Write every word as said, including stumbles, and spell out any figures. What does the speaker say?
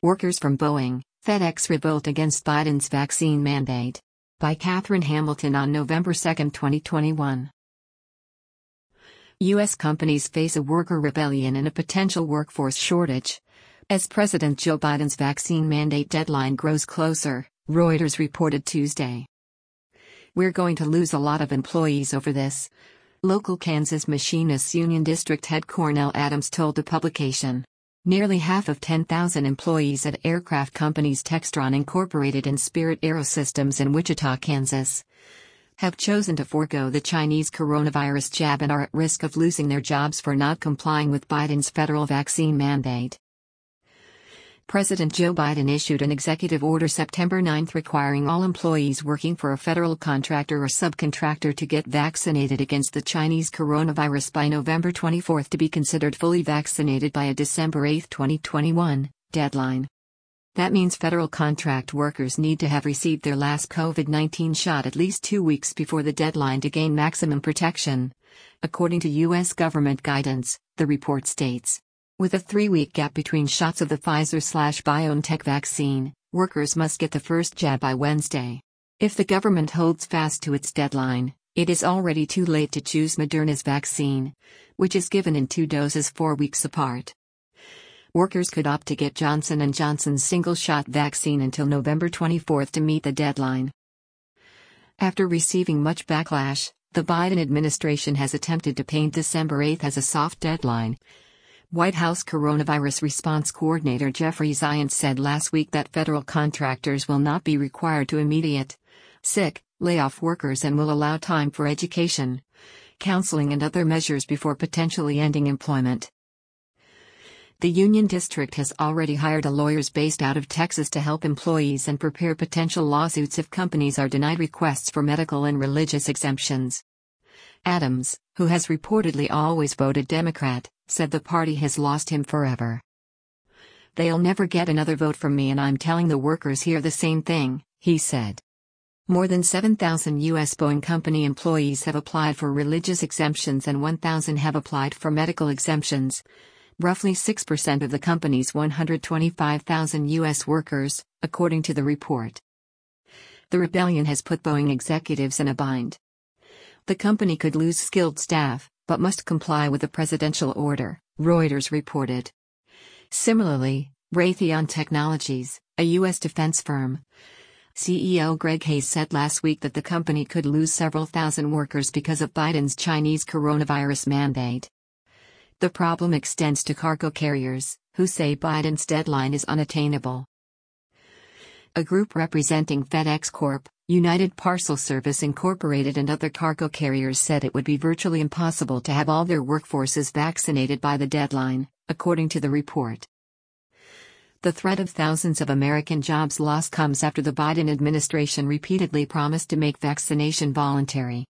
Workers from Boeing, FedEx revolt against Biden's vaccine mandate. By Catherine Hamilton on November second, twenty twenty-one. U S companies face a worker rebellion and a potential workforce shortage as President Joe Biden's vaccine mandate deadline grows closer, Reuters reported Tuesday. "We're going to lose a lot of employees over this," local Kansas Machinists Union District head Cornell Adams told the publication. Nearly half of ten thousand employees at aircraft companies Textron Incorporated and Spirit Aerosystems in Wichita, Kansas, have chosen to forego the Chinese coronavirus jab and are at risk of losing their jobs for not complying with Biden's federal vaccine mandate. President Joe Biden issued an executive order September ninth requiring all employees working for a federal contractor or subcontractor to get vaccinated against the Chinese coronavirus by November twenty-fourth to be considered fully vaccinated by a December eighth, twenty twenty-one, deadline. That means federal contract workers need to have received their last COVID nineteen shot at least two weeks before the deadline to gain maximum protection, according to U S government guidance, the report states. With a three-week gap between shots of the Pfizer-BioNTech vaccine, workers must get the first jab by Wednesday. If the government holds fast to its deadline, it is already too late to choose Moderna's vaccine, which is given in two doses four weeks apart. Workers could opt to get Johnson and Johnson's single-shot vaccine until November twenty-fourth to meet the deadline. After receiving much backlash, the Biden administration has attempted to paint December eighth as a soft deadline. White House Coronavirus Response Coordinator Jeffrey Zients said last week that federal contractors will not be required to immediate sick layoff workers and will allow time for education, counseling and other measures before potentially ending employment. The Union District has already hired lawyers based out of Texas to help employees and prepare potential lawsuits if companies are denied requests for medical and religious exemptions. Adams, who has reportedly always voted Democrat, said the party has lost him forever. "They'll never get another vote from me and I'm telling the workers here the same thing," he said. More than seven thousand U S Boeing company employees have applied for religious exemptions and one thousand have applied for medical exemptions. Roughly six percent of the company's one hundred twenty-five thousand U S workers, according to the report. The rebellion has put Boeing executives in a bind. The company could lose skilled staff, but must comply with a presidential order, Reuters reported. Similarly, Raytheon Technologies, a U S defense firm, C E O Greg Hayes said last week that the company could lose several thousand workers because of Biden's Chinese coronavirus mandate. The problem extends to cargo carriers, who say Biden's deadline is unattainable. A group representing FedEx Corp, United Parcel Service Incorporated and other cargo carriers said it would be virtually impossible to have all their workforces vaccinated by the deadline, according to the report. The threat of thousands of American jobs lost comes after the Biden administration repeatedly promised to make vaccination voluntary.